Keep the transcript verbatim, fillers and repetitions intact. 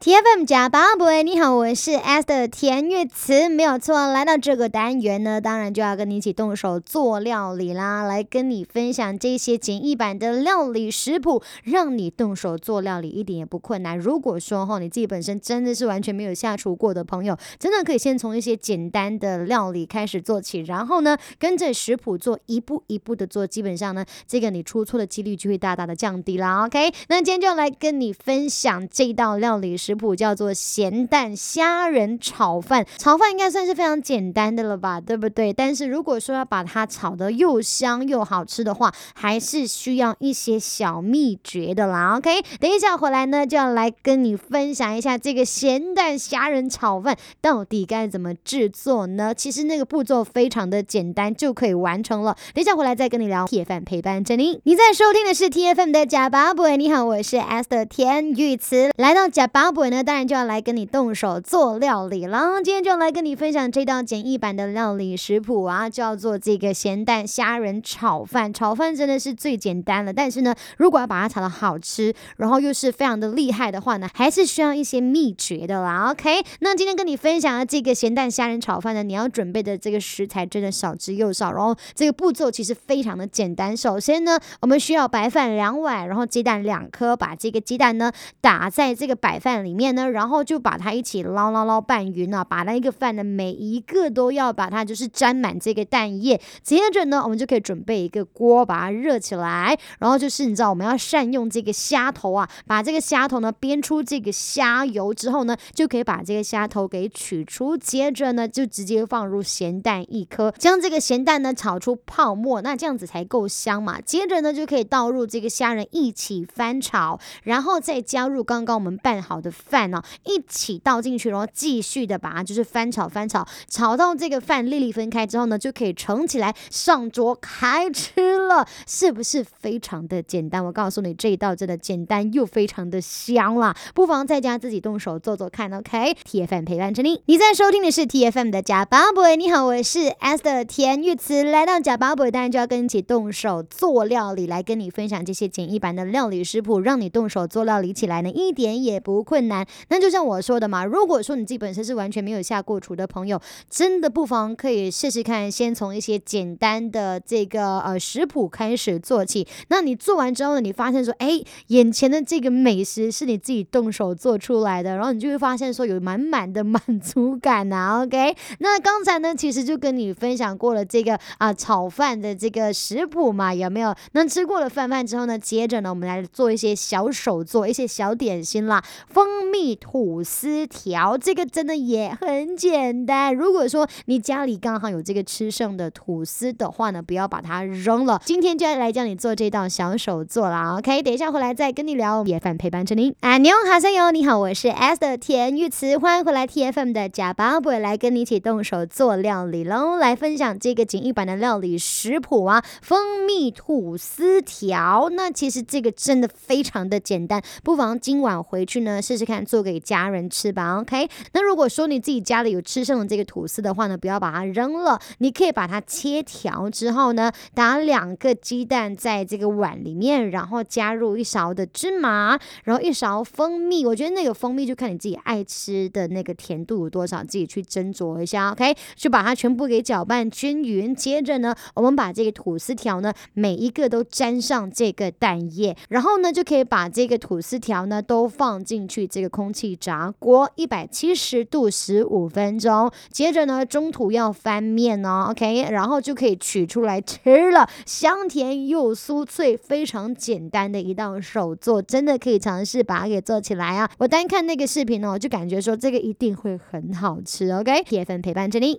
T F M 假宝贝，你好，我是 Esther 田玉慈，没有错。来到这个单元呢，当然就要跟你一起动手做料理啦，来跟你分享这些简易版的料理食谱，让你动手做料理一点也不困难。如果说哈你自己本身真的是完全没有下厨过的朋友，真的可以先从一些简单的料理开始做起，然后呢跟着食谱做，一步一步的做，基本上呢这个你出错的几率就会大大的降低啦。OK， 那今天就来跟你分享这道料理食谱。食谱叫做咸蛋虾仁炒饭，炒饭应该算是非常简单的了吧，对不对？但是如果说要把它炒得又香又好吃的话，还是需要一些小秘诀的啦。 OK， 等一下回来呢就要来跟你分享一下这个咸蛋虾仁炒饭到底该怎么制作呢？其实那个步骤非常的简单就可以完成了，等一下回来再跟你聊。T F M 陪伴着你，你在收听的是 T F M 的假宝贝，你好，我是 Esther 田玉慈。来到假宝贝呢，当然就要来跟你动手做料理了。今天就来跟你分享这道简易版的料理食谱啊，叫做这个咸蛋虾仁炒饭。炒饭真的是最简单了，但是呢，如果要把它炒得好吃，然后又是非常的厉害的话呢，还是需要一些秘诀的啦。OK， 那今天跟你分享的这个咸蛋虾仁炒饭呢，你要准备的这个食材真的少之又少，然后这个步骤其实非常的简单。首先呢，我们需要白饭两碗，然后鸡蛋两颗，把这个鸡蛋呢打在这个白饭里面呢，然后就把它一起捞捞捞拌匀啊，把那个饭呢每一个都要把它就是沾满这个蛋液。接着呢，我们就可以准备一个锅，把它热起来，然后就是你知道我们要善用这个虾头啊，把这个虾头呢煸出这个虾油之后呢，就可以把这个虾头给取出。接着呢，就直接放入咸蛋一颗，将这个咸蛋呢炒出泡沫，那这样子才够香嘛。接着呢，就可以倒入这个虾仁一起翻炒，然后再加入刚刚我们拌好的饭哦，一起倒进去，然后继续的把它就是翻炒翻炒，炒到这个饭粒粒分开之后呢，就可以盛起来上桌开吃了。是不是非常的简单？我告诉你，这一道真的简单又非常的香啦，不妨在家自己动手做做看。 OK， T F M 陪伴着你，你在收听的是 T F M 的假宝贝，你好，我是 Esther 田玉慈。来到假宝贝，当然就要跟你一起动手做料理，来跟你分享这些简易版的料理食谱，让你动手做料理起来呢一点也不困难。那就像我说的嘛，如果说你自己本身是完全没有下过厨的朋友，真的不妨可以试试看，先从一些简单的这个呃食谱开始做起。那你做完之后呢，你发现说，哎，眼前的这个美食是你自己动手做出来的，然后你就会发现说有满满的满足感啊。OK， 那刚才呢，其实就跟你分享过了这个啊炒饭的这个食谱嘛，有没有？那吃过了饭饭之后呢，接着呢，我们来做一些小手做，一些小点心啦。蜂蜜吐司条，这个真的也很简单。如果说你家里刚好有这个吃剩的吐司的话呢，不要把它扔了。今天就要来教你做这道小手做啦。 OK， 等一下回来再跟你聊。夜饭陪伴着你，安妞哈塞哟，你好，我是 Esther 田玉慈，欢迎回来 T F M 的假宝贝，来跟你一起动手做料理喽，来分享这个简易版的料理食谱啊，蜂蜜吐司条。那其实这个真的非常的简单，不妨今晚回去呢试试看做给家人吃吧。 OK， 那如果说你自己家里有吃剩的这个吐司的话呢，不要把它扔了，你可以把它切条之后呢，打两个鸡蛋在这个碗里面，然后加入一勺的芝麻，然后一勺蜂蜜。我觉得那个蜂蜜就看你自己爱吃的那个甜度有多少，自己去斟酌一下。 OK， 就把它全部给搅拌均匀。接着呢，我们把这个吐司条呢每一个都沾上这个蛋液，然后呢就可以把这个吐司条呢都放进去这个空气炸锅一百七十度十五分钟。接着呢中途要翻面哦。 OK， 然后就可以取出来吃了，香甜又酥脆，非常简单的一道手做，真的可以尝试把它给做起来啊。我单看那个视频呢，我就感觉说这个一定会很好吃。 OK， T F M 陪伴着你。